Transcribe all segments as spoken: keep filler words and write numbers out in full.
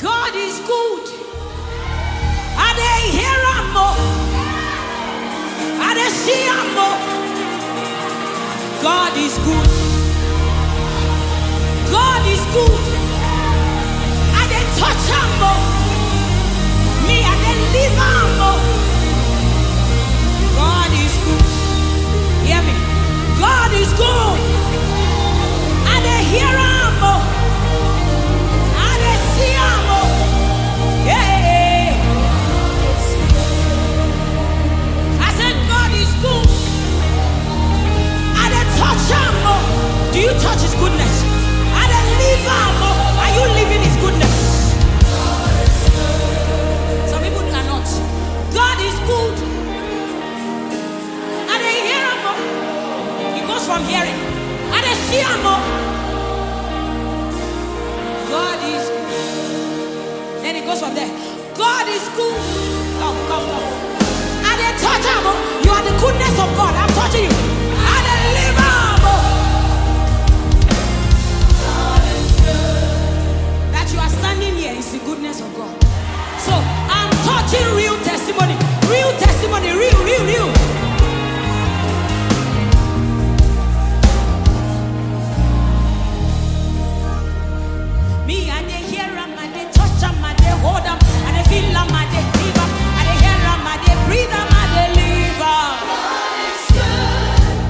God is good. I dey hear am more. I dey see am more. God is good. God is good. I dey touch am more. Me, I dey live am more. God is good. Hear me. God is good. I dey hear am more. I dey see am more. Yeah. I said God is good. I dey touch am more. Do you touch His goodness? I dey live am more. Are you living His goodness? Some people are not. God is good. I dey hear am more. It goes from hearing. I dey see am more. God is good. Then it goes from there. God is good. Come, come, come. I dey touch am more. You are the goodness of God. I'm touching you. I dey live am more. That you are standing here is the goodness of God. So I'm touching real testimony. Real testimony. Real, real, real. Me, I dey hear am, I dey touch am, I dey hold am, I dey feel am, I dey live am, I dey hear am, I dey breathe am, I dey live am.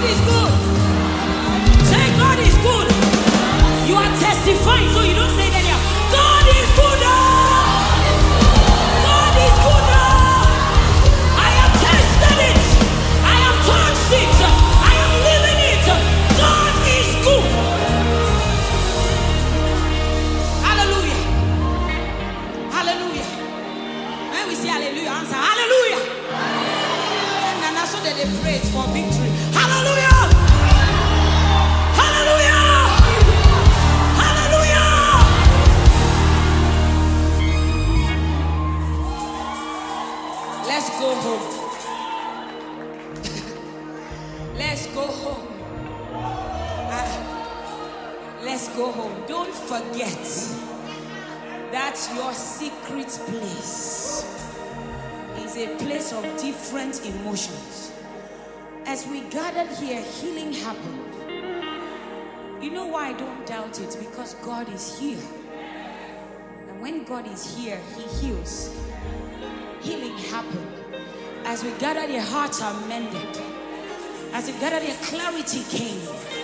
is good. Say God is good. You are testifying, so you don't say that here. God is good. God is good. I have tested it. I have touched it. I am living it. God is good. Hallelujah. Hallelujah. When we say hallelujah, answer hallelujah. And that's what they prayed for victory. Hallelujah. Hallelujah. Hallelujah. Let's go home. Let's go home. Uh, let's go home. Don't forget that your secret place is a place of different emotions. As we gathered here, healing happened. You know why I don't doubt it? Because God is here. And when God is here, He heals. Healing happened. As we gathered here, hearts are mended. As we gathered here, clarity came.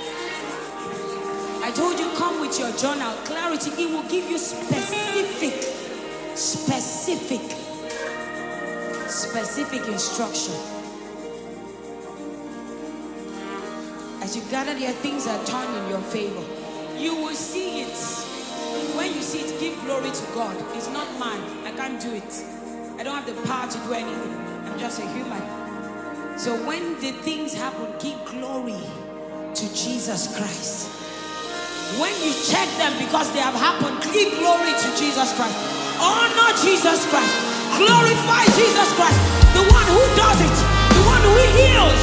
I told you, come with your journal. Clarity, it will give you specific, specific, specific instruction. As you gather here, things are turned in your favor. You will see it. When you see it, give glory to God. It's not mine. I can't do it. I don't have the power to do anything. I'm just a human. So when the things happen, give glory to Jesus Christ. When you check them because they have happened, give glory to Jesus Christ. Honor Jesus Christ. Glorify Jesus Christ. The one who does it. The one who heals.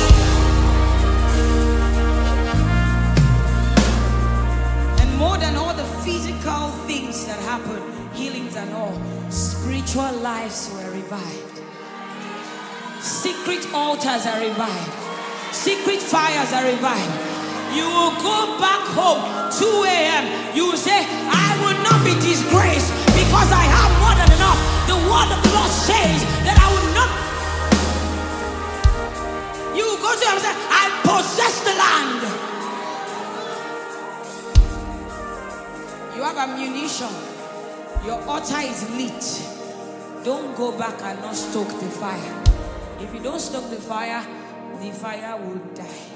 And more than all the physical things that happen, healings and all, spiritual lives were revived. Secret altars are revived. Secret fires are revived. You will go back home two a m You will say, I will not be disgraced because I have more than enough. The word of the Lord says that I will not. You will go to him and say, I possess the land. You have ammunition. Your altar is lit. Don't go back and not stoke the fire. If you don't stoke the fire, the fire will die.